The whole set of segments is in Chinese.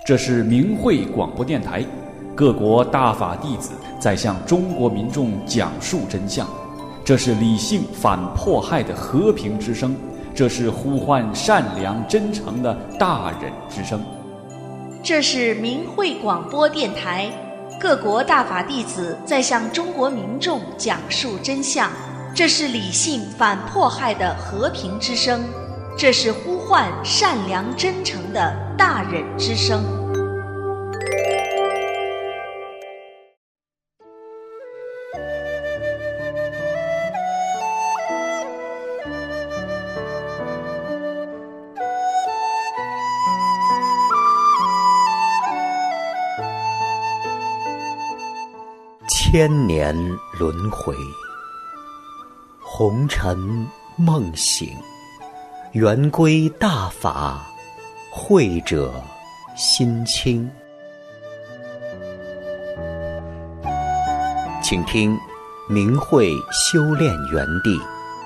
这是明慧广播电台，各国大法弟子在向中国民众讲述真相。这是理性反迫害的和平之声，这是呼唤善良真诚的大忍之声。 这是明慧广播电台，各国大法弟子在向中国民众讲述真相。这是理性反迫害的和平之声，这是呼唤善良真诚的大忍之声。 千年轮回，红尘梦醒，圆归大法，慧者心清。请听明慧修炼园地。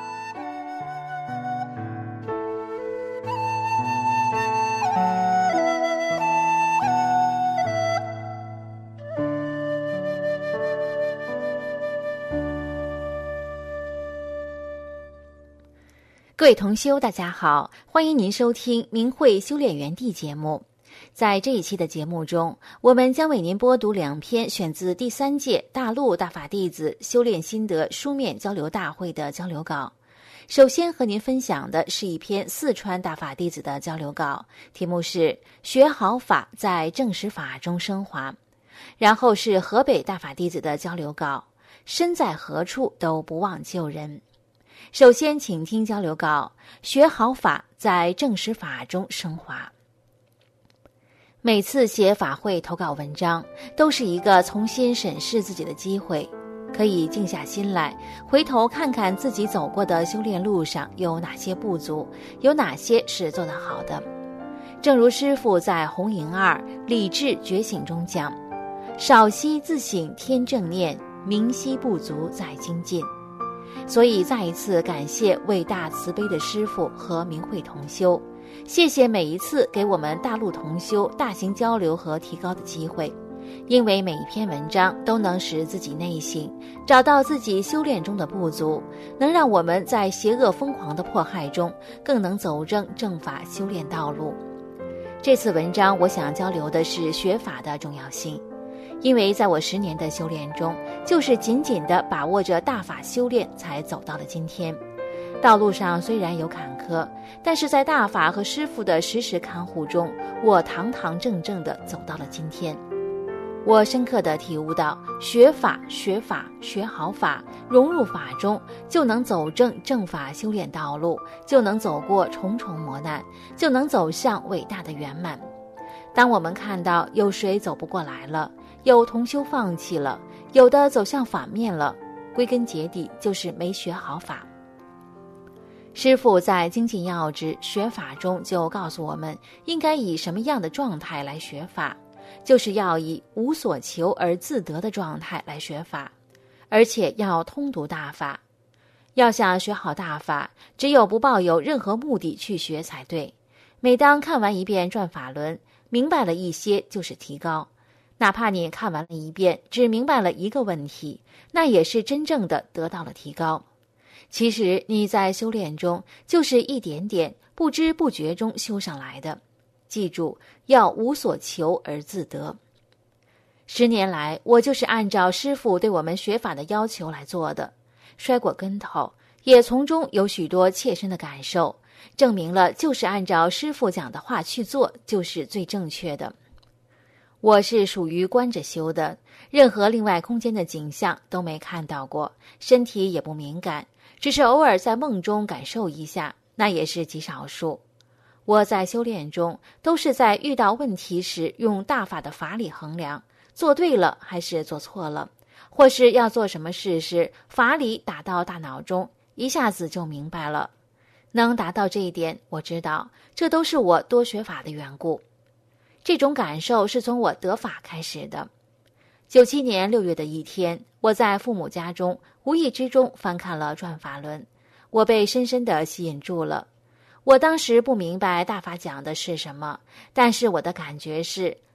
各位同修，大家好，欢迎您收听明慧修炼园地节目。在这一期的节目中，我们将为您播读2篇选自第3届大陆大法弟子修炼心得书面交流大会的交流稿。首先和您分享的是一篇四川大法弟子的交流稿，题目是学好法在正实法中升华。然后是河北大法弟子的交流稿，身在何处都不忘救人。首先请听交流稿，学好法在正实法中升华。每次写法会投稿文章都是一个重新审视自己的机会，可以静下心来回头看看自己走过的修炼路上有哪些不足，有哪些是做得好的。正如师父在红营2理智觉醒中讲，少息自省天正念，明晰不足在精进。所以再一次感谢伟大慈悲的师父和明慧同修，谢谢每一次给我们大陆同修大型交流和提高的机会，因为每一篇文章都能使自己内省，找到自己修炼中的不足，能让我们在邪恶疯狂的迫害中更能走正法修炼道路。这次文章我想交流的是学法的重要性，因为在我10年的修炼中，就是紧紧地把握着大法修炼才走到了今天。道路上虽然有坎坷，但是在大法和师父的时时看护中，我堂堂正正地走到了今天。我深刻地体悟到，学法学好法，融入法中，就能走正法修炼道路，就能走过重重磨难，就能走向伟大的圆满。当我们看到有谁走不过来了，有同修放弃了，有的走向反面了，归根结底就是没学好法。师父在精进要旨学法中就告诉我们，应该以什么样的状态来学法，就是要以无所求而自得的状态来学法，而且要通读大法。要想学好大法，只有不抱有任何目的去学才对。每当看完一遍转法轮，明白了一些就是提高，哪怕你看完了一遍只明白了一个问题，那也是真正的得到了提高。其实你在修炼中就是一点点不知不觉中修上来的，记住要无所求而自得。10年来，我就是按照师父对我们学法的要求来做的，摔过跟头，也从中有许多切身的感受，证明了就是按照师父讲的话去做就是最正确的。我是属于观着修的，任何另外空间的景象都没看到过，身体也不敏感，只是偶尔在梦中感受一下，那也是极少数。我在修炼中都是在遇到问题时用大法的法理衡量，做对了还是做错了，或是要做什么事时，法理打到大脑中，一下子就明白了。能达到这一点，我知道这都是我多学法的缘故。这种感受是从我得法开始的。97年6月的一天，我在父母家中无意之中翻看了转法轮，我被深深地吸引住了。我当时不明白大法讲的是什么，但是我的感觉是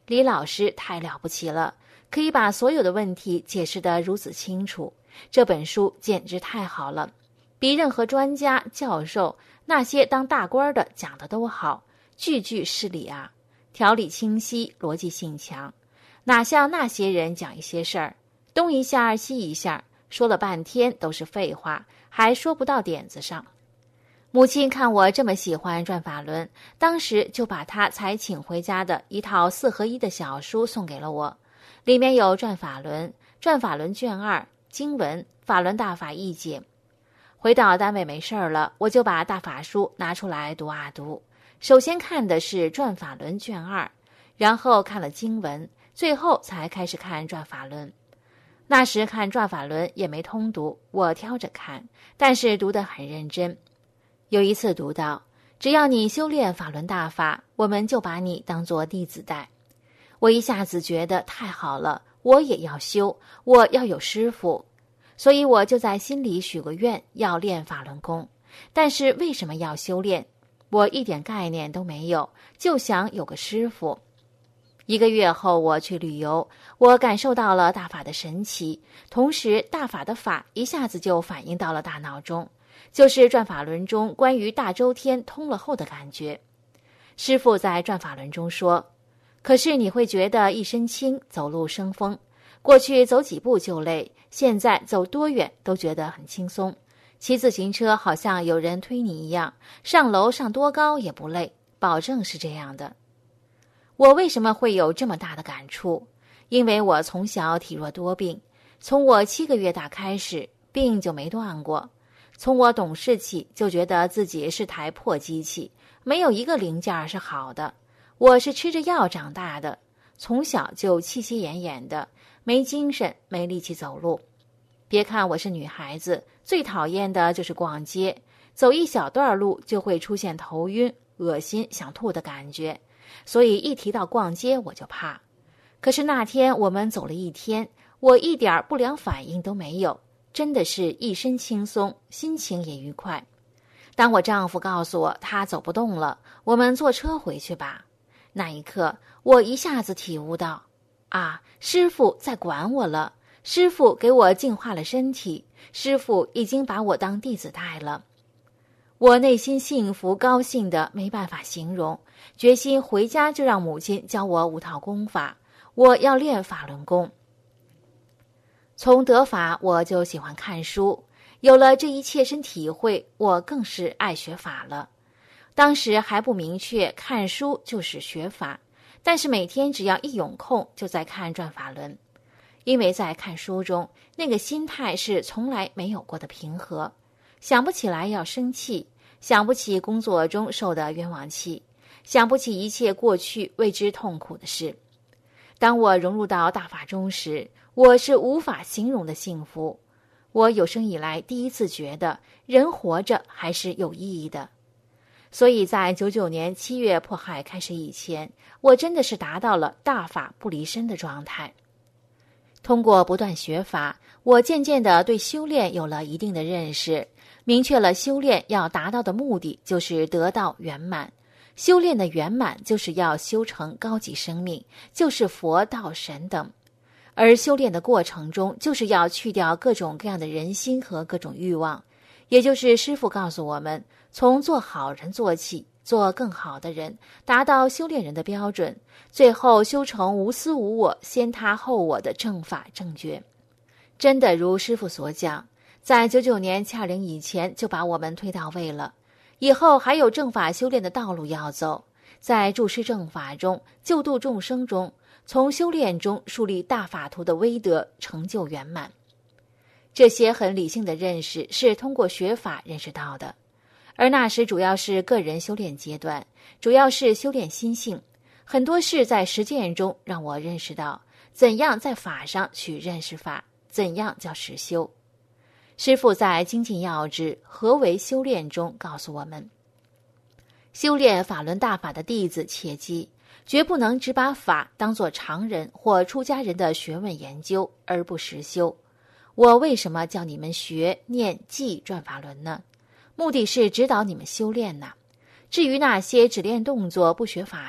李老师太了不起了，可以把所有的问题解释得如此清楚。这本书简直太好了，比任何专家、教授那些当大官的讲的都好，句句是理啊，条理清晰，逻辑性强，哪像那些人讲一些事儿，东一下西一下，说了半天都是废话，还说不到点子上。母亲看我这么喜欢转法轮，当时就把她才请回家的一套4合1的小书送给了我，里面有转法轮、转法轮卷2、经文、法轮大法译解。回到单位没事儿了，我就把大法书拿出来读啊读。首先看的是转法轮卷2，然后看了经文，最后才开始看转法轮。那时看转法轮也没通读，我挑着看，但是读得很认真。有一次读到，只要你修炼法轮大法，我们就把你当作弟子待。我一下子觉得太好了，我也要修，我要有师傅。所以我就在心里许个愿，要练法轮功。但是为什么要修炼？我一点概念都没有，就想有个师傅。1个月后我去旅游，我感受到了大法的神奇，同时大法的法一下子就反映到了大脑中，就是转法轮中关于大周天通了后的感觉。师父在转法轮中说，可是你会觉得一身轻，走路生风，过去走几步就累，现在走多远都觉得很轻松，骑自行车好像有人推你一样，上楼上多高也不累，保证是这样的。我为什么会有这么大的感触？因为我从小体弱多病，从我7个月大开始，病就没断过。从我懂事起，就觉得自己是台破机器，没有一个零件是好的。我是吃着药长大的，从小就气息奄奄的，没精神，没力气走路。别看我是女孩子，最讨厌的就是逛街，走一小段路就会出现头晕、恶心、想吐的感觉。所以一提到逛街我就怕。可是那天我们走了1天，我一点不良反应都没有，真的是一身轻松，心情也愉快。当我丈夫告诉我他走不动了，我们坐车回去吧，那一刻我一下子体悟到，啊，师父在管我了，师父给我净化了身体，师父已经把我当弟子待了。我内心幸福高兴的没办法形容，决心回家就让母亲教我5套功法，我要练法轮功。从得法我就喜欢看书，有了这一切身体会，我更是爱学法了。当时还不明确看书就是学法，但是每天只要一有空就在看转法轮，因为在看书中那个心态是从来没有过的平和，想不起来要生气，想不起工作中受的冤枉气，想不起一切过去为之痛苦的事。当我融入到大法中时，我是无法形容的幸福。我有生以来第一次觉得人活着还是有意义的。所以在99年7月迫害开始以前，我真的是达到了大法不离身的状态。通过不断学法，我渐渐地对修炼有了一定的认识，明确了修炼要达到的目的就是得到圆满。修炼的圆满就是要修成高级生命，就是佛道神等。而修炼的过程中，就是要去掉各种各样的人心和各种欲望，也就是师父告诉我们，从做好人做起，做更好的人，达到修炼人的标准，最后修成无私无我、先他后我的正法正觉。真的如师父所讲，在99年720以前就把我们推到位了，以后还有正法修炼的道路要走，在注释正法中，救度众生中，从修炼中树立大法图的威德，成就圆满。这些很理性的认识是通过学法认识到的，而那时主要是个人修炼阶段，主要是修炼心性，很多事在实践中让我认识到怎样在法上去认识法，怎样叫实修。师父在精进要旨何为修炼中告诉我们，修炼法轮大法的弟子切记，绝不能只把法当作常人或出家人的学问研究而不实修。我为什么叫你们学、念、记转法轮呢？目的是指导你们修炼呐。至于那些只练动作不学法的，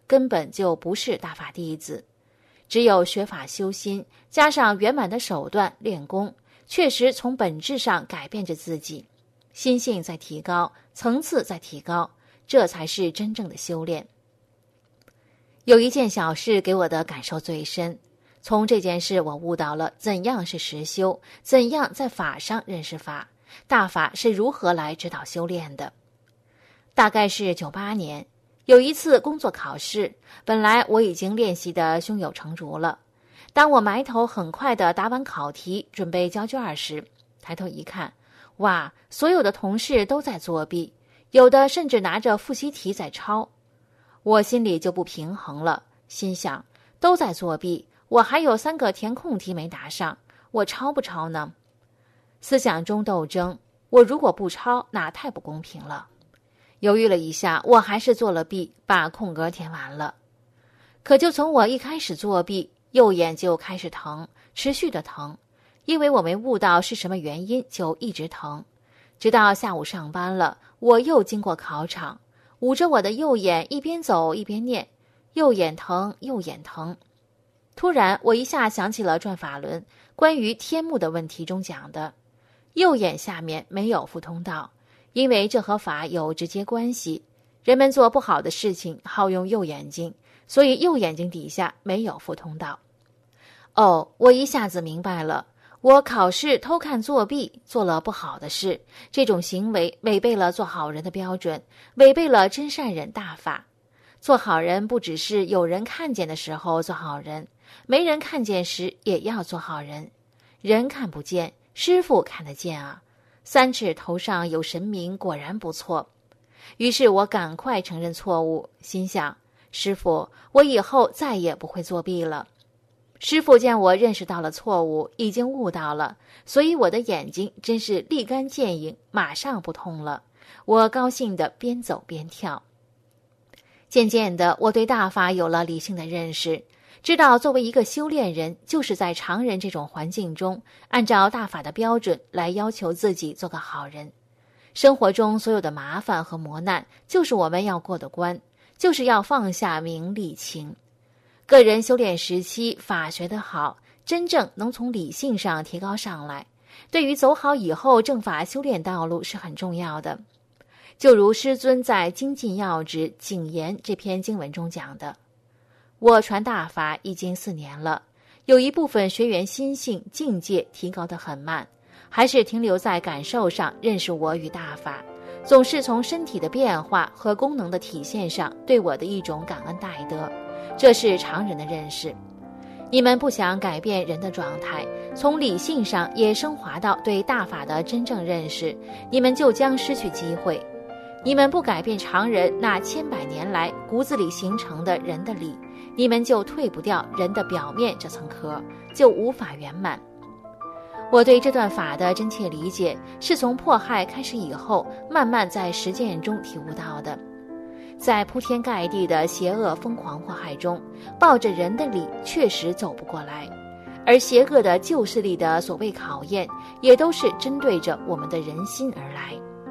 根本就不是大法弟子。只有学法修心，加上圆满的手段练功，确实从本质上改变着自己，心性在提高，层次在提高，这才是真正的修炼。有一件小事给我的感受最深，从这件事我悟到了怎样是实修，怎样在法上认识法，大法是如何来指导修炼的。大概是98年，有一次工作考试，本来我已经练习得胸有成竹了。当我埋头很快地答完考题，准备交卷时，抬头一看，哇，所有的同事都在作弊，有的甚至拿着复习题在抄。我心里就不平衡了，心想，都在作弊，我还有3个填空题没答上，我抄不抄呢？思想中斗争，我如果不抄，那太不公平了。犹豫了一下，我还是做了弊，把空格填完了。可就从我一开始作弊，右眼就开始疼，持续的疼，因为我没悟到是什么原因，就一直疼。直到下午上班了，我又经过考场，捂着我的右眼，一边走一边念，右眼疼，右眼疼。突然，我一下想起了转法轮关于天目的问题中讲的，右眼下面没有复通道，因为这和法有直接关系。人们做不好的事情好用右眼睛，所以右眼睛底下没有复通道。哦，我一下子明白了，我考试偷看作弊，做了不好的事，这种行为违背了做好人的标准，违背了真善忍大法。做好人不只是有人看见的时候做好人，没人看见时也要做好人。人看不见，师父看得见啊，3尺头上有神明，果然不错。于是我赶快承认错误，心想，师父，我以后再也不会作弊了。师父见我认识到了错误，已经悟到了，所以我的眼睛真是立竿见影，马上不痛了。我高兴地边走边跳。渐渐的，我对大法有了理性的认识，知道作为一个修炼人，就是在常人这种环境中，按照大法的标准来要求自己做个好人。生活中所有的麻烦和磨难，就是我们要过的关，就是要放下名利情。个人修炼时期，法学得好，真正能从理性上提高上来，对于走好以后正法修炼道路是很重要的。就如师尊在《精进要旨谨言》这篇经文中讲的，我传大法已经4年了，有一部分学员心性境界提高得很慢，还是停留在感受上认识我与大法，总是从身体的变化和功能的体现上对我的一种感恩戴德，这是常人的认识。你们不想改变人的状态，从理性上也升华到对大法的真正认识，你们就将失去机会。你们不改变常人那千百年来骨子里形成的人的理，你们就退不掉人的表面这层壳，就无法圆满。我对这段法的真切理解，是从迫害开始以后，慢慢在实践中体悟到的。在铺天盖地的邪恶疯狂迫害中，抱着人的理确实走不过来，而邪恶的旧势力的所谓考验，也都是针对着我们的人心而来。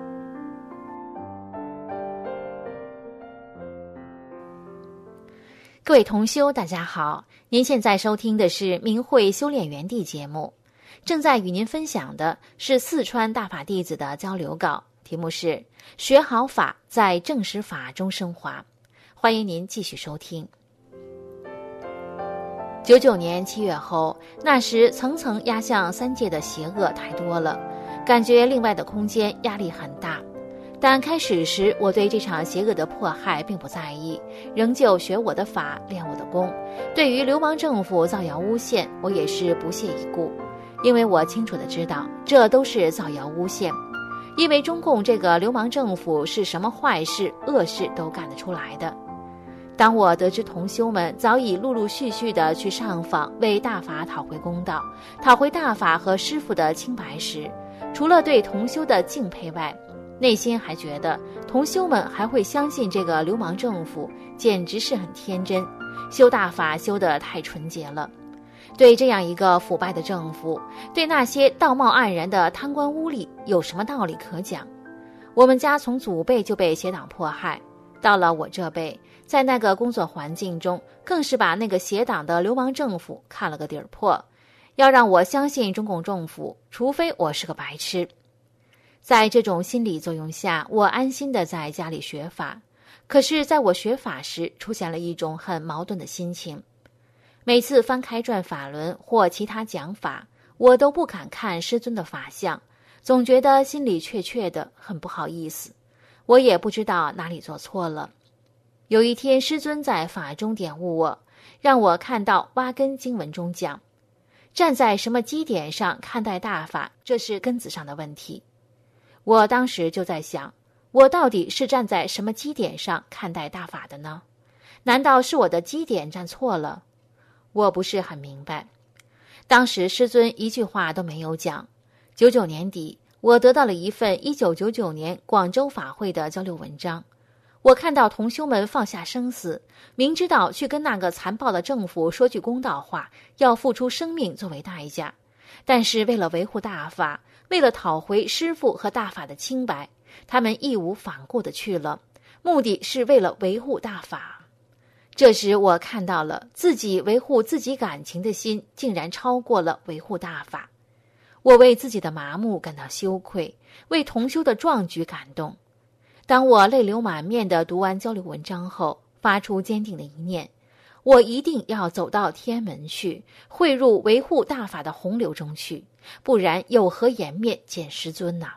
各位同修大家好，您现在收听的是明慧修炼园地节目，正在与您分享的是四川大法弟子的交流稿，题目是学好法，在正实法中升华。欢迎您继续收听。99年7月后，那时层层压向三界的邪恶太多了，感觉另外的空间压力很大。但开始时，我对这场邪恶的迫害并不在意，仍旧学我的法，练我的功。对于流氓政府造谣诬陷，我也是不屑一顾，因为我清楚地知道，这都是造谣诬陷。因为中共这个流氓政府是什么坏事、恶事都干得出来的。当我得知同修们早已陆陆续续地去上访，为大法讨回公道，讨回大法和师父的清白时，除了对同修的敬佩外，内心还觉得同修们还会相信这个流氓政府，简直是很天真，修大法修得太纯洁了。对这样一个腐败的政府，对那些道貌岸然的贪官污吏，有什么道理可讲？我们家从祖辈就被邪党迫害，到了我这辈， 在那个工作环境中，更是把那个邪党的流氓政府看了个底儿破，要让我相信中共政府，除非我是个白痴。在这种心理作用下，我安心地在家里学法。可是在我学法时，出现了一种很矛盾的心情。每次翻开转法轮或其他讲法，我都不敢看师尊的法相，总觉得心里怯怯的，很不好意思。我也不知道哪里做错了。有一天，师尊在法中点悟我，让我看到挖根经文中讲，站在什么基点上看待大法，这是根子上的问题。我当时就在想，我到底是站在什么基点上看待大法的呢？难道是我的基点站错了？我不是很明白。当时师尊一句话都没有讲。99年底，我得到了一份1999年广州法会的交流文章。我看到同修们放下生死，明知道去跟那个残暴的政府说句公道话，要付出生命作为代价，但是为了维护大法，为了讨回师父和大法的清白，他们义无反顾地去了，目的是为了维护大法。这时我看到了自己维护自己感情的心竟然超过了维护大法。我为自己的麻木感到羞愧，为同修的壮举感动。当我泪流满面地读完交流文章后，发出坚定的一念，我一定要走到天安门去，汇入维护大法的洪流中去，不然有何颜面见师尊呐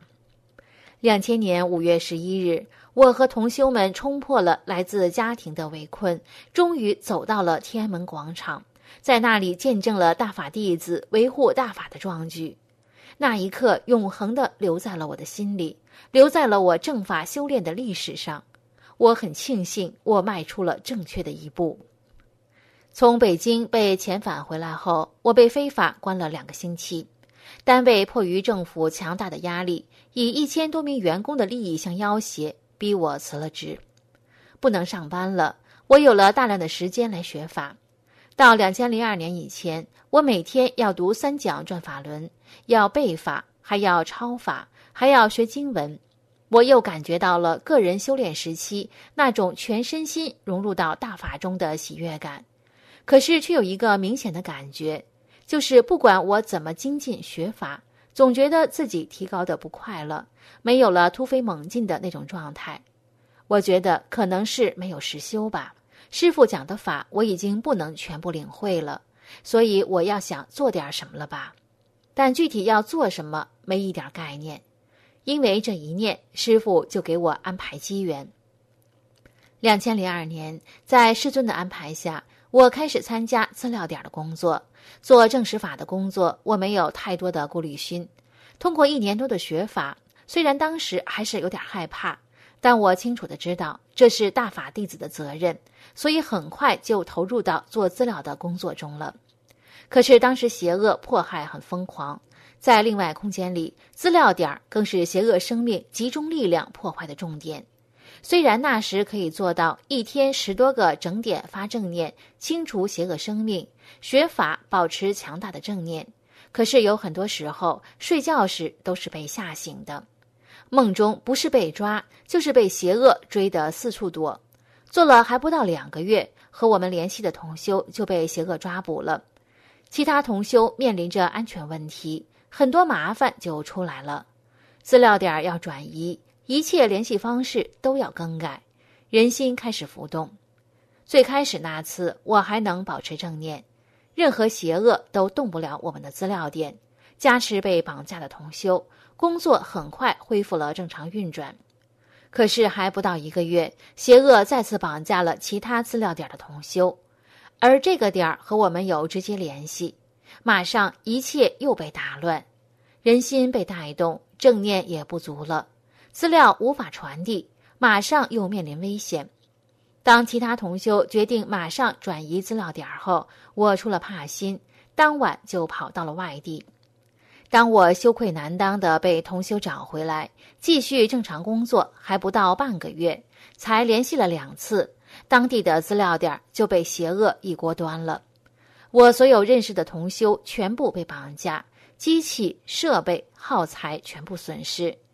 ？2000年5月11日，我和同修们冲破了来自家庭的围困，终于走到了天安门广场，在那里见证了大法弟子维护大法的壮举。那一刻永恒地留在了我的心里，留在了我正法修炼的历史上。我很庆幸我迈出了正确的一步。从北京被遣返回来后，我被非法关了2个星期。单位迫于政府强大的压力，以1000多名员工的利益相要挟，逼我辞了职。不能上班了，我有了大量的时间来学法。到2002年以前，我每天要读3讲转法轮，要背法，还要抄法，还要学经文。我又感觉到了个人修炼时期那种全身心融入到大法中的喜悦感。可是却有一个明显的感觉，就是不管我怎么精进学法，总觉得自己提高的不快乐，没有了突飞猛进的那种状态。我觉得可能是没有实修吧，师父讲的法我已经不能全部领会了，所以我要想做点什么了吧。但具体要做什么没一点概念。因为这一念，师父就给我安排机缘。2002年，在师尊的安排下，我开始参加资料点的工作。做正实法的工作，我没有太多的顾虑心。通过1年多的学法，虽然当时还是有点害怕，但我清楚地知道这是大法弟子的责任，所以很快就投入到做资料的工作中了。可是当时邪恶迫害很疯狂，在另外空间里，资料点更是邪恶生命集中力量破坏的重点。虽然那时可以做到1天10多个整点发正念，清除邪恶生命，学法保持强大的正念，可是有很多时候睡觉时都是被吓醒的，梦中不是被抓，就是被邪恶追得四处躲。做了还不到2个月，和我们联系的同修就被邪恶抓捕了。其他同修面临着安全问题，很多麻烦就出来了。资料点要转移，一切联系方式都要更改，人心开始浮动。最开始那次我还能保持正念，任何邪恶都动不了我们的资料点，加持被绑架的同修，工作很快恢复了正常运转。可是还不到1个月，邪恶再次绑架了其他资料点的同修，而这个点和我们有直接联系，马上一切又被打乱，人心被带动，正念也不足了，资料无法传递，马上又面临危险。当其他同修决定马上转移资料点后，我出了怕心，当晚就跑到了外地。当我羞愧难当地被同修找回来，继续正常工作，还不到半个月，才联系了2次，当地的资料点就被邪恶一锅端了。我所有认识的同修全部被绑架，机器、设备、耗材全部损失。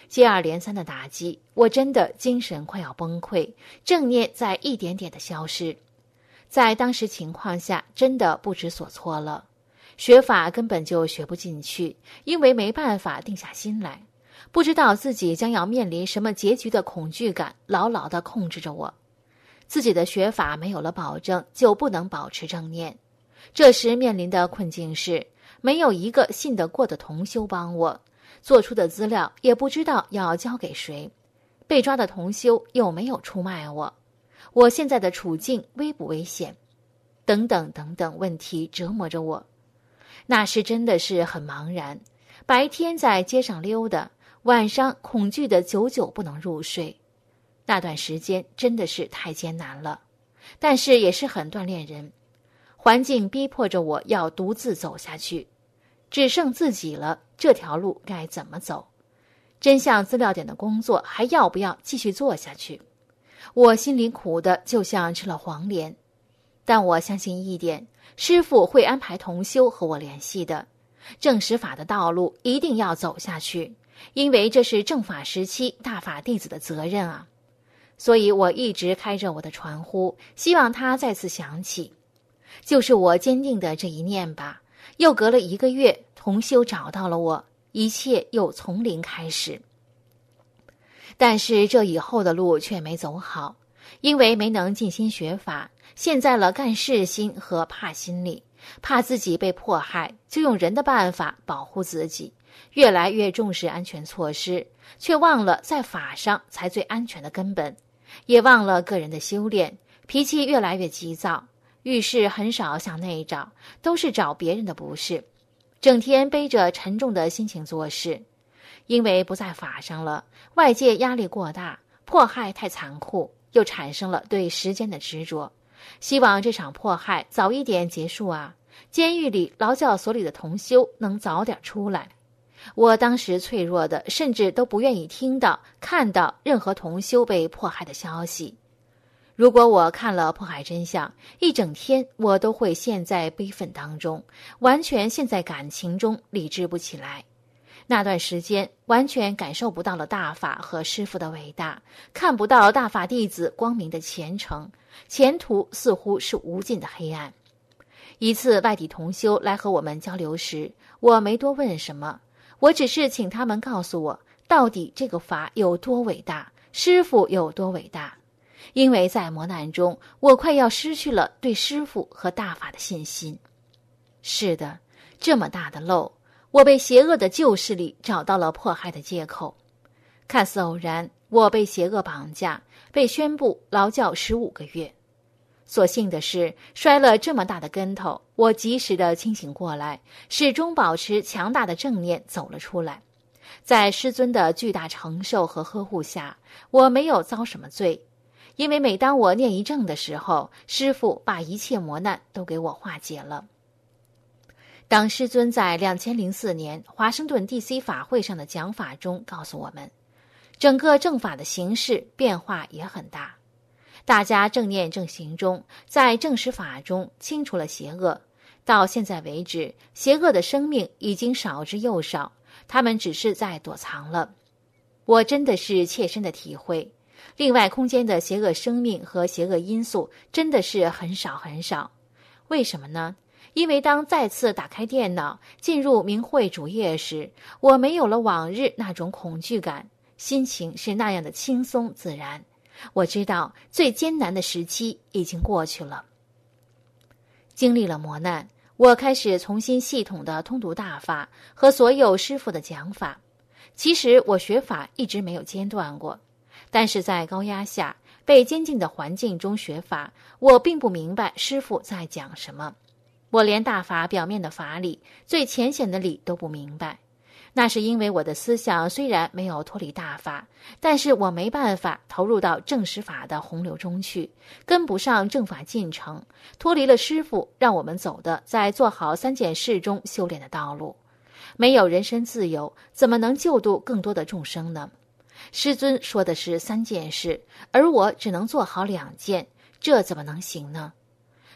接二连三的打击，我真的精神快要崩溃，正念在一点点的消失。在当时情况下，真的不知所措了。学法根本就学不进去，因为没办法定下心来，不知道自己将要面临什么结局的恐惧感牢牢地控制着我。自己的学法没有了保证，就不能保持正念。这时面临的困境是，没有一个信得过的同修帮我，做出的资料也不知道要交给谁，被抓的同修又没有出卖我，我现在的处境危不危险？等等等等问题折磨着我。那时真的是很茫然，白天在街上溜达，晚上恐惧的久久不能入睡。那段时间真的是太艰难了，但是也是很锻炼人。环境逼迫着我要独自走下去，只剩自己了，这条路该怎么走？真相资料点的工作还要不要继续做下去？我心里苦的就像吃了黄连。但我相信一点，师父会安排同修和我联系的。正实法的道路一定要走下去，因为这是正法时期大法弟子的责任啊。所以我一直开着我的传呼，希望他再次响起。就是我坚定的这一念吧。又隔了1个月，同修找到了我，一切又从零开始。但是这以后的路却没走好，因为没能尽心学法，陷在了干事心和怕心里，怕自己被迫害，就用人的办法保护自己，越来越重视安全措施，却忘了在法上才最安全的根本，也忘了个人的修炼，脾气越来越急躁，遇事很少向内找，都是找别人的不是，整天背着沉重的心情做事。因为不在法上了，外界压力过大，迫害太残酷，又产生了对时间的执着，希望这场迫害早一点结束啊！监狱里、劳教所里的同修能早点出来。我当时脆弱的，甚至都不愿意听到、看到任何同修被迫害的消息。如果我看了迫害真相，一整天我都会陷在悲愤当中，完全陷在感情中，理智不起来。那段时间完全感受不到了大法和师父的伟大，看不到大法弟子光明的前程，前途似乎是无尽的黑暗。一次外地同修来和我们交流时，我没多问什么，我只是请他们告诉我，到底这个法有多伟大，师父有多伟大。因为在磨难中，我快要失去了对师父和大法的信心。是的，这么大的漏，我被邪恶的旧势力找到了迫害的借口。看似偶然，我被邪恶绑架，被宣布劳教15个月。所幸的是，摔了这么大的跟头，我及时的清醒过来，始终保持强大的正念走了出来。在师尊的巨大承受和呵护下，我没有遭什么罪，因为每当我念一正的时候，师父把一切磨难都给我化解了。当师尊在2004年华盛顿 DC 法会上的讲法中告诉我们，整个正法的形势变化也很大，大家正念正行中，在正实法中清除了邪恶，到现在为止，邪恶的生命已经少之又少，他们只是在躲藏了。我真的是切身的体会，另外空间的邪恶生命和邪恶因素真的是很少很少。为什么呢？因为当再次打开电脑，进入明慧主页时，我没有了往日那种恐惧感，心情是那样的轻松自然。我知道最艰难的时期已经过去了。经历了磨难，我开始重新系统地通读大法和所有师父的讲法。其实我学法一直没有间断过，但是在高压下，被监禁的环境中学法，我并不明白师父在讲什么。我连大法表面的法理、最浅显的理都不明白。那是因为我的思想虽然没有脱离大法，但是我没办法投入到正实法的洪流中去，跟不上正法进程，脱离了师父让我们走的在做好3件事中修炼的道路。没有人身自由，怎么能救度更多的众生呢？师尊说的是3件事，而我只能做好2件，这怎么能行呢？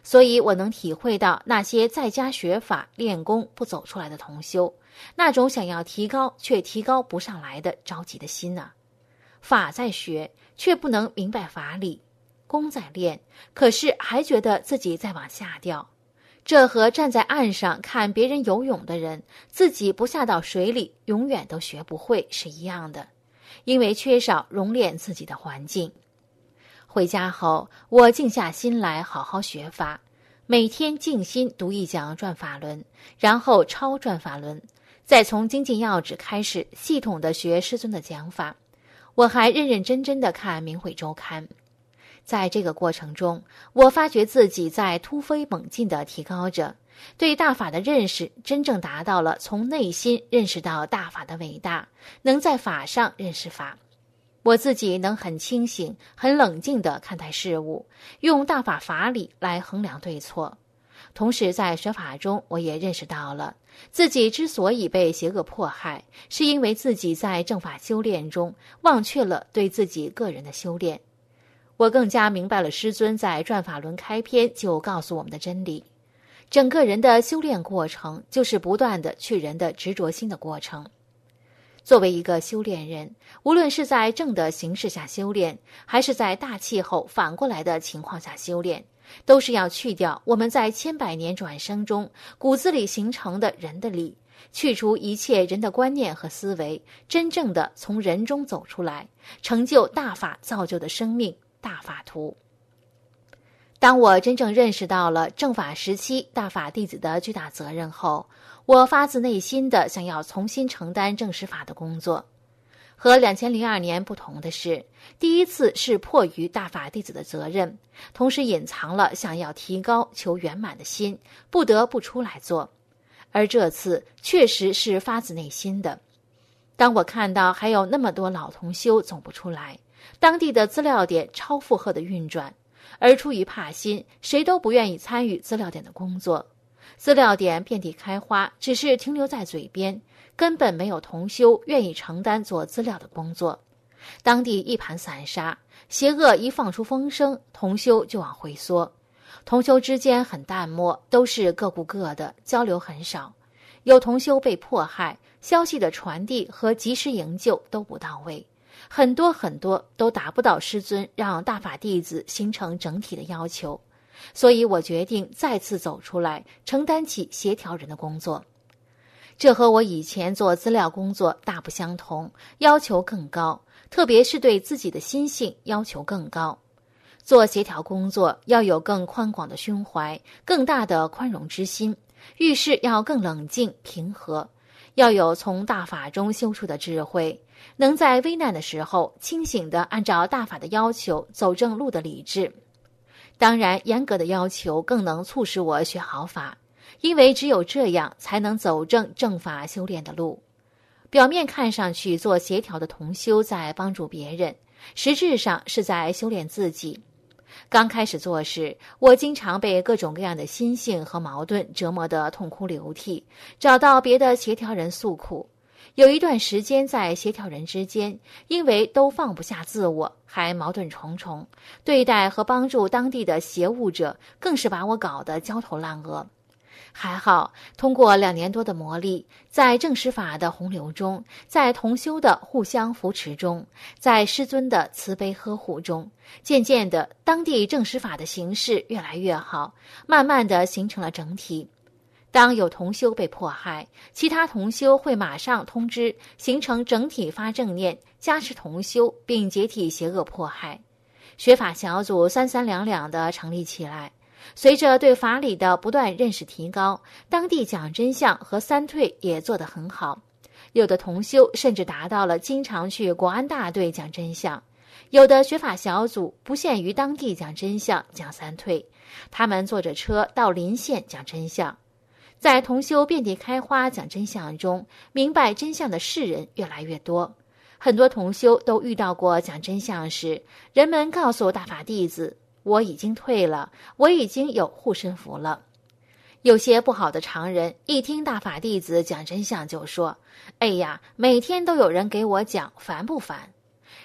所以我能体会到那些在家学法练功不走出来的同修，那种想要提高却提高不上来的着急的心啊。法在学，却不能明白法理；功在练，可是还觉得自己在往下掉。这和站在岸上看别人游泳的人，自己不下到水里，永远都学不会是一样的，因为缺少熔炼自己的环境。回家后，我静下心来好好学法，每天静心读一讲转法轮，然后抄转法轮，再从精进要旨开始系统地学师尊的讲法。我还认认真真地看明慧周刊。在这个过程中，我发觉自己在突飞猛进地提高着，对大法的认识真正达到了从内心认识到大法的伟大，能在法上认识法。我自己能很清醒、很冷静地看待事物，用大法法理来衡量对错。同时在学法中，我也认识到了自己之所以被邪恶迫害，是因为自己在正法修炼中忘却了对自己个人的修炼。我更加明白了师尊在转法轮开篇就告诉我们的真理，整个人的修炼过程就是不断的去人的执着心的过程。作为一个修炼人，无论是在正的形势下修炼，还是在大气候反过来的情况下修炼，都是要去掉我们在千百年转生中骨子里形成的人的理，去除一切人的观念和思维，真正的从人中走出来，成就大法造就的生命大法图。当我真正认识到了正法时期大法弟子的巨大责任后，我发自内心的想要重新承担正实法的工作。和2002年不同的是，第一次是迫于大法弟子的责任，同时隐藏了想要提高求圆满的心，不得不出来做。而这次确实是发自内心的。当我看到还有那么多老同修走不出来，当地的资料点超负荷的运转，而出于怕心，谁都不愿意参与资料点的工作。资料点遍地开花，只是停留在嘴边，根本没有同修愿意承担做资料的工作。当地一盘散沙，邪恶一放出风声，同修就往回缩。同修之间很淡漠，都是各顾各的，交流很少。有同修被迫害，消息的传递和及时营救都不到位，很多都达不到师尊让大法弟子形成整体的要求。所以我决定再次走出来，承担起协调人的工作。这和我以前做资料工作大不相同，要求更高，特别是对自己的心性要求更高。做协调工作要有更宽广的胸怀，更大的宽容之心，遇事要更冷静平和，要有从大法中修出的智慧，能在危难的时候清醒地按照大法的要求走正路的理智。当然，严格的要求更能促使我学好法，因为只有这样才能走正法修炼的路。表面看上去做协调的同修在帮助别人，实质上是在修炼自己。刚开始做时，我经常被各种各样的心性和矛盾折磨得痛哭流涕，找到别的协调人诉苦。有一段时间在协调人之间，因为都放不下自我，还矛盾重重，对待和帮助当地的邪物者更是把我搞得焦头烂额。还好通过2年多的磨砺，在正实法的洪流中，在同修的互相扶持中，在师尊的慈悲呵护中，渐渐的当地正实法的形势越来越好，慢慢的形成了整体。当有同修被迫害，其他同修会马上通知，形成整体发正念，加持同修，并解体邪恶迫害。学法小组三三两两地成立起来。随着对法理的不断认识提高，当地讲真相和三退也做得很好。有的同修甚至达到了经常去国安大队讲真相。有的学法小组不限于当地讲真相讲三退，他们坐着车到邻县讲真相。在同修遍地开花讲真相中，明白真相的世人越来越多。很多同修都遇到过讲真相时，人们告诉大法弟子，我已经退了，我已经有护身符了。有些不好的常人一听大法弟子讲真相就说，哎呀，每天都有人给我讲，烦不烦？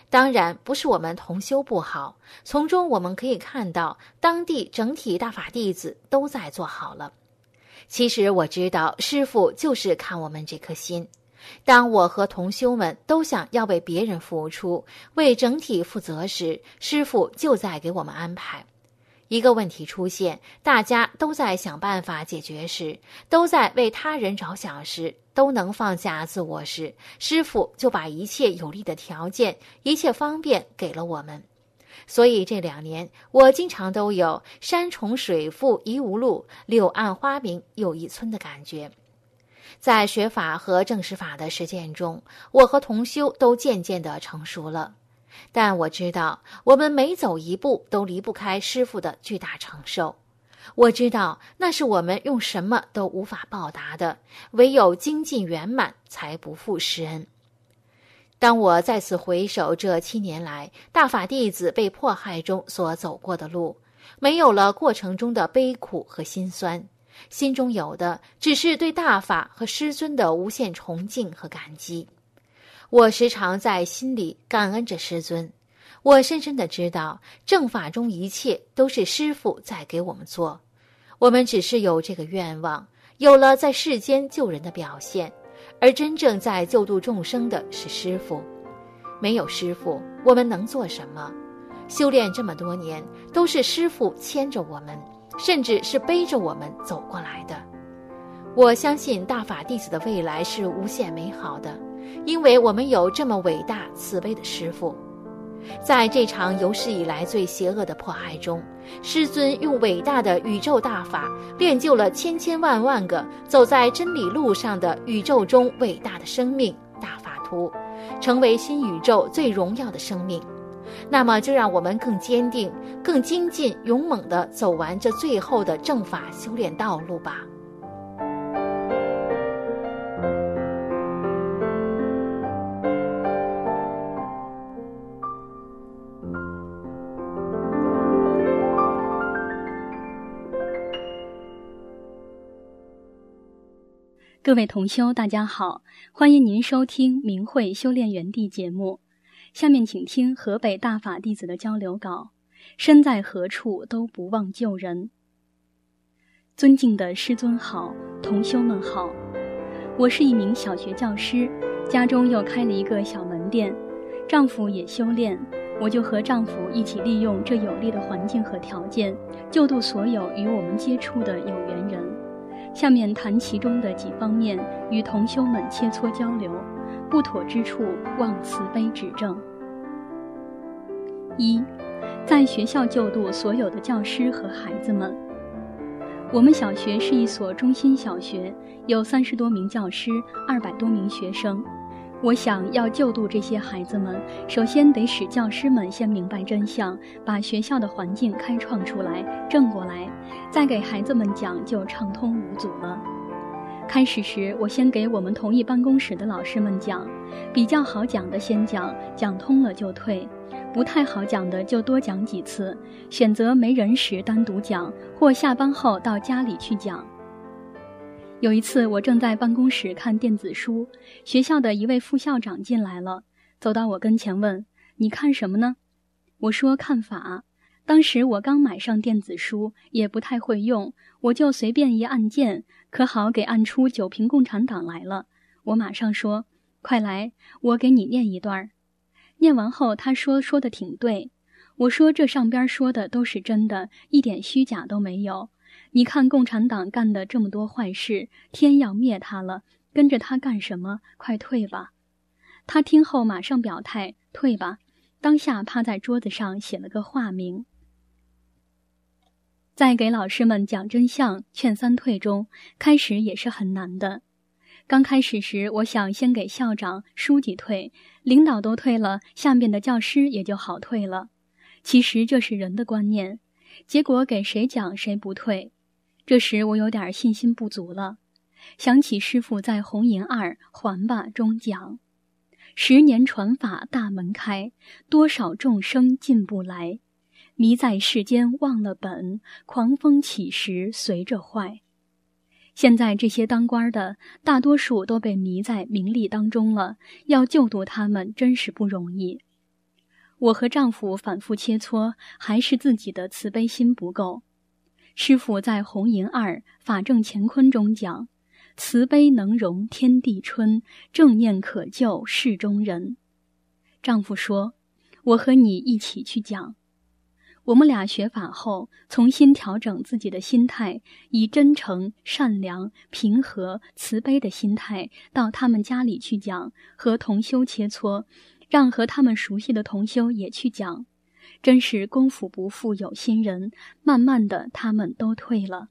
当然不是我们同修不好，从中我们可以看到当地整体大法弟子都在做好了。其实我知道师父就是看我们这颗心，当我和同修们都想要为别人付出，为整体负责时，师父就在给我们安排。一个问题出现，大家都在想办法解决时，都在为他人着想时，都能放下自我时，师父就把一切有利的条件，一切方便给了我们。所以这2年，我经常都有山重水复疑无路，柳暗花明又一村的感觉。在学法和证实法的实践中，我和同修都渐渐地成熟了。但我知道，我们每走一步都离不开师父的巨大承受。我知道，那是我们用什么都无法报答的，唯有精进圆满，才不负师恩。当我再次回首这7年来大法弟子被迫害中所走过的路，没有了过程中的悲苦和辛酸，心中有的只是对大法和师尊的无限崇敬和感激。我时常在心里感恩着师尊，我深深地知道，正法中一切都是师父在给我们做，我们只是有这个愿望，有了在世间救人的表现，而真正在救度众生的是师父。没有师父，我们能做什么？修炼这么多年，都是师父牵着我们，甚至是背着我们走过来的。我相信大法弟子的未来是无限美好的，因为我们有这么伟大慈悲的师父。在这场有史以来最邪恶的迫害中，师尊用伟大的宇宙大法练就了千千万万个走在真理路上的宇宙中伟大的生命大法图，成为新宇宙最荣耀的生命。那么就让我们更坚定、更精进、勇猛地走完这最后的正法修炼道路吧。 各位同修大家好，欢迎您收听明慧修炼园地节目。下面请听河北大法弟子的交流稿，身在何处都不忘救人。尊敬的师尊好，同修们好，我是一名小学教师，家中又开了一个小门店，丈夫也修炼，我就和丈夫一起利用这有利的环境和条件，救度所有与我们接触的有缘人。下面谈其中的几方面，与同修们切磋交流，不妥之处望慈悲指正。1. 在学校救度所有的教师和孩子们。我们小学是一所中心小学，有30多名教师，200多名学生。我想要救度这些孩子们，首先得使教师们先明白真相，把学校的环境开创出来，正过来，再给孩子们讲就畅通无阻了。开始时，我先给我们同一办公室的老师们讲，比较好讲的先讲，讲通了就退，不太好讲的就多讲几次，选择没人时单独讲，或下班后到家里去讲。有一次，我正在办公室看电子书，学校的一位副校长进来了，走到我跟前问：“你看什么呢？”我说：“看法。”当时我刚买上电子书，也不太会用，我就随便一按键，可好给按出9评共产党来了。我马上说：“快来，我给你念一段。”念完后，他说得挺对。我说：“这上边说的都是真的，一点虚假都没有。你看共产党干的这么多坏事，天要灭他了，跟着他干什么？快退吧。”他听后马上表态，退吧，当下趴在桌子上写了个化名。在给老师们讲真相、劝3退中，开始也是很难的。刚开始时，我想先给校长、书记退，领导都退了，下面的教师也就好退了。其实这是人的观念，结果给谁讲谁不退。这时我有点信心不足了，想起师父在《红银2还吧》中讲：10年传法大门开，多少众生进不来。迷在世间忘了本，狂风起时随着坏。现在这些当官的大多数都被迷在名利当中了，要救度他们真是不容易。 我和丈夫反复切磋，还是自己的慈悲心不够。师父在《红银2法正乾坤》中讲，慈悲能容天地春，正念可救世中人。丈夫说，我和你一起去讲。我们俩学法后，重新调整自己的心态，以真诚、善良、平和、慈悲的心态到他们家里去讲，和同修切磋，让和他们熟悉的同修也去讲。真是功夫不负有心人，慢慢的他们都退了。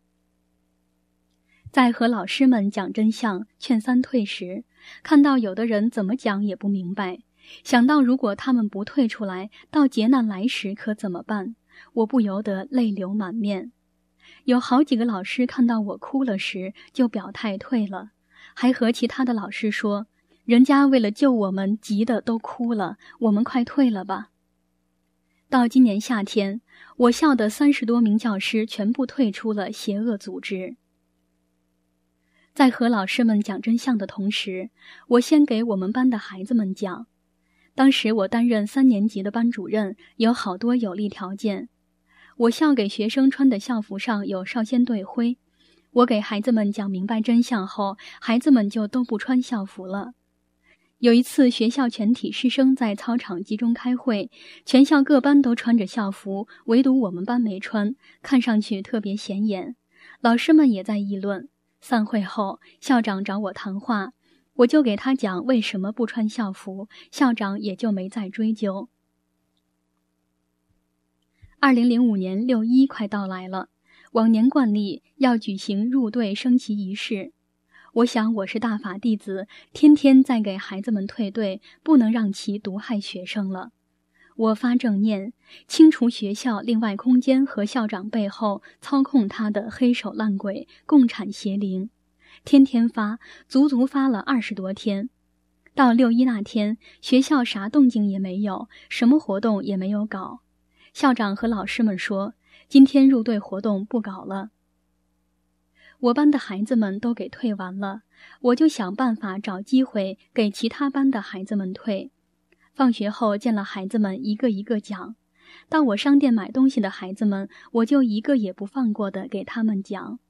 在和老师们讲真相劝三退时，看到有的人怎么讲也不明白，想到如果他们不退出来，到劫难来时可怎么办，我不由得泪流满面。有好几个老师看到我哭了时就表态退了，还和其他的老师说，人家为了救我们急得都哭了，我们快退了吧。到今年夏天，我校的30多名教师全部退出了邪恶组织。在和老师们讲真相的同时，我先给我们班的孩子们讲。当时我担任3年级的班主任，有好多有利条件。我校给学生穿的校服上有少先队徽，我给孩子们讲明白真相后，孩子们就都不穿校服了。有一次，学校全体师生在操场集中开会，全校各班都穿着校服，唯独我们班没穿，看上去特别显眼。老师们也在议论。散会后，校长找我谈话，我就给他讲为什么不穿校服，校长也就没再追究。2005年6·1快到来了，往年惯例要举行入队升旗仪式。我想我是大法弟子，天天在给孩子们退队，不能让其毒害学生了。我发正念，清除学校另外空间和校长背后操控他的黑手烂鬼、共产邪灵，天天发，足足发了20多天。到6·1那天，学校啥动静也没有，什么活动也没有搞。校长和老师们说，今天入队活动不搞了。我班的孩子们都给退完了，我就想办法找机会给其他班的孩子们退。放学后见了孩子们，一个一个讲。到我商店买东西的孩子们，我就一个也不放过的给他们讲。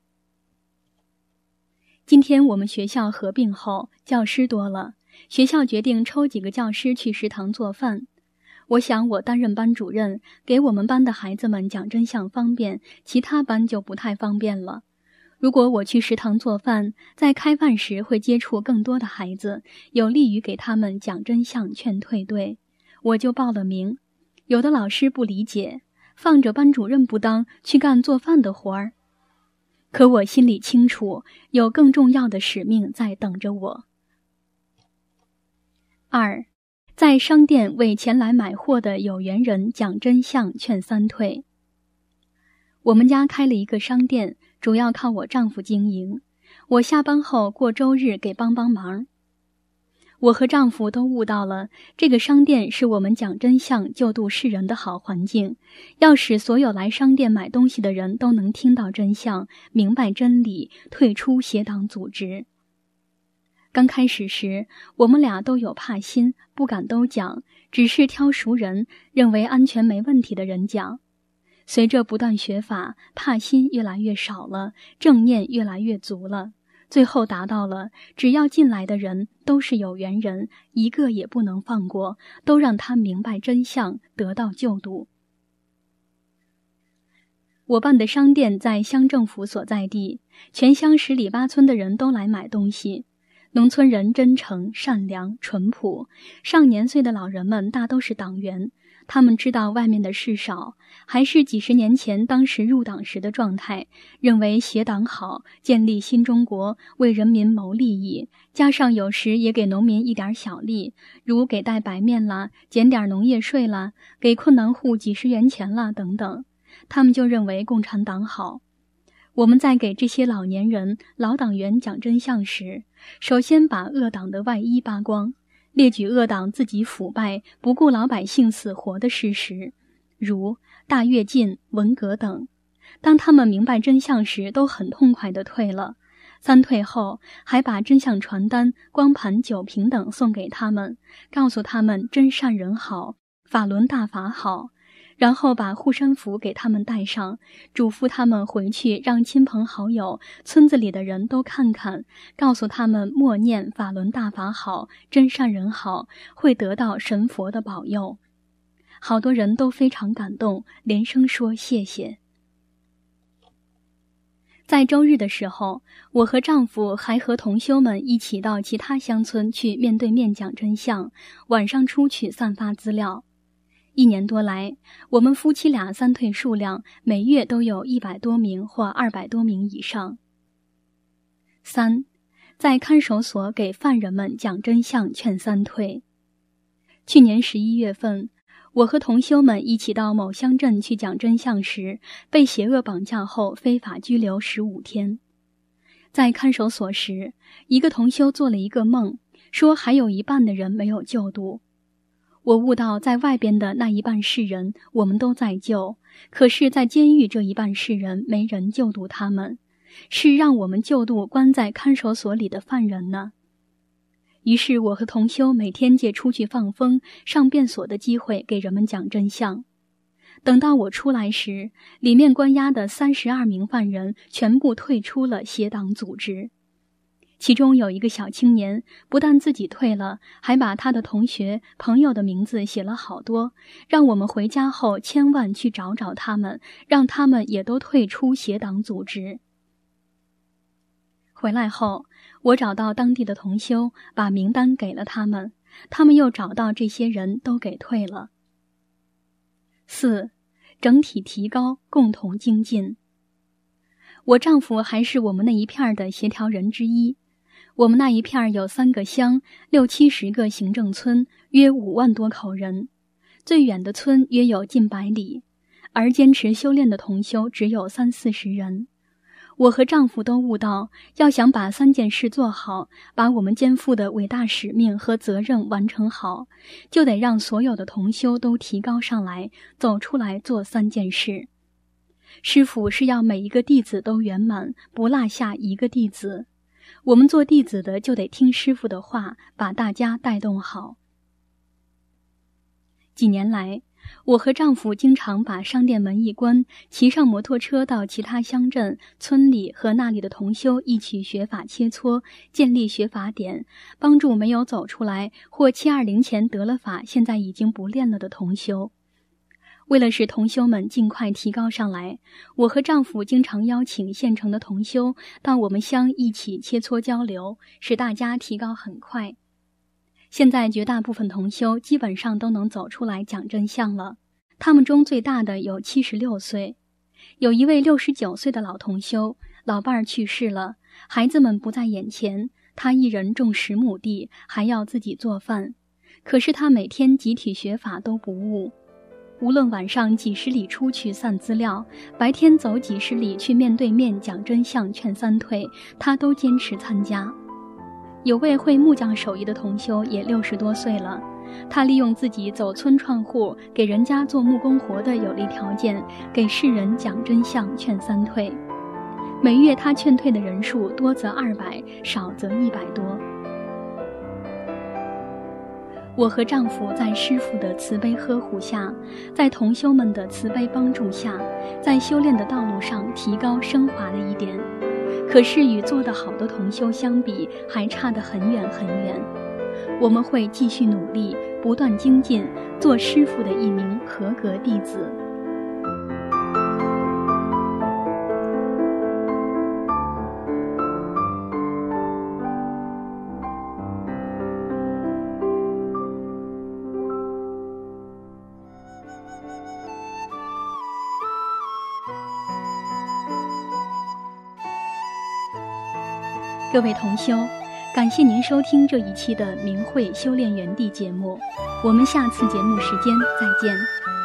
今天我们学校合并后，教师多了，学校决定抽几个教师去食堂做饭。我想我担任班主任，给我们班的孩子们讲真相方便，其他班就不太方便了。如果我去食堂做饭，在开饭时会接触更多的孩子，有利于给他们讲真相劝退队，我就报了名。有的老师不理解，放着班主任不当，去干做饭的活儿。可我心里清楚，有更重要的使命在等着我。2，在商店为前来买货的有缘人讲真相劝三退。我们家开了一个商店，主要靠我丈夫经营，我下班后过周日给帮忙。我和丈夫都悟到了，这个商店是我们讲真相救度世人的好环境，要使所有来商店买东西的人都能听到真相，明白真理，退出邪党组织。刚开始时，我们俩都有怕心，不敢都讲，只是挑熟人，认为安全没问题的人讲。随着不断学法，怕心越来越少了，正念越来越足了，最后达到了只要进来的人都是有缘人，一个也不能放过，都让他明白真相，得到救度。我办的商店在乡政府所在地，全乡10里8村的人都来买东西。农村人真诚、善良、淳朴，上年岁的老人们大都是党员，他们知道外面的事少，还是几十年前当时入党时的状态，认为协党好，建立新中国，为人民谋利益，加上有时也给农民一点小利，如给袋白面啦，减点农业税啦，给困难户几10元钱啦等等，他们就认为共产党好。我们在给这些老年人、老党员讲真相时，首先把恶党的外衣扒光，列举恶党自己腐败、不顾老百姓死活的事实，如大跃进、文革等。当他们明白真相时，都很痛快地退了。三退后，还把真相传单、光盘、酒瓶等送给他们，告诉他们真善人好， 法轮大法好，然后把护身符给他们带上，嘱咐他们回去让亲朋好友、村子里的人都看看，告诉他们默念法轮大法好，真善人好，会得到神佛的保佑。好多人都非常感动，连声说谢谢。在周日的时候，我和丈夫还和同修们一起到其他乡村去面对面讲真相，晚上出去散发资料。1年多来，我们夫妻俩三退数量每月都有100多名或200多名以上。3，在看守所给犯人们讲真相劝三退。去年11月份，我和同修们一起到某乡镇去讲真相时，被邪恶绑架后非法拘留15天。在看守所时，一个同修做了一个梦，说还有一半的人没有救度。我悟到在外边的那一半世人我们都在救，可是在监狱这一半世人没人救度他们，是让我们救度关在看守所里的犯人呢。于是我和同修每天借出去放风、上便所的机会给人们讲真相。等到我出来时，里面关押的32名犯人全部退出了邪党组织。其中有一个小青年，不但自己退了，还把他的同学、朋友的名字写了好多，让我们回家后千万去找找他们，让他们也都退出邪党组织。回来后，我找到当地的同修，把名单给了他们，他们又找到这些人都给退了。4，整体提高，共同精进。我丈夫还是我们那一片的协调人之一。我们那一片有3个乡，60-70个行政村，约5万多口人，最远的村约有近100里，而坚持修炼的同修只有30-40人。我和丈夫都悟到，要想把3件事做好，把我们肩负的伟大使命和责任完成好，就得让所有的同修都提高上来，走出来做3件事。师父是要每一个弟子都圆满，不落下一个弟子。我们做弟子的就得听师父的话，把大家带动好。几年来，我和丈夫经常把商店门一关，骑上摩托车到其他乡镇、村里和那里的同修一起学法切磋，建立学法点，帮助没有走出来或720前得了法现在已经不练了的同修。为了使同修们尽快提高上来，我和丈夫经常邀请县城的同修到我们乡一起切磋交流，使大家提高很快。现在绝大部分同修基本上都能走出来讲真相了，他们中最大的有76岁，有一位69岁的老同修，老伴儿去世了，孩子们不在眼前，他一人种10亩地，还要自己做饭，可是他每天集体学法都不误。无论晚上几十里出去散资料，白天走几十里去面对面讲真相劝三退，他都坚持参加。有位会木匠手艺的同修也60多岁了，他利用自己走村串户，给人家做木工活的有利条件，给世人讲真相劝三退。每月他劝退的人数多则200，少则100多。我和丈夫在师父的慈悲呵护下，在同修们的慈悲帮助下，在修炼的道路上提高升华了一点，可是与做得好的同修相比，还差得很远很远。我们会继续努力，不断精进，做师父的一名合格弟子。各位同修，感谢您收听这一期的明慧修炼园地节目，我们下次节目时间再见。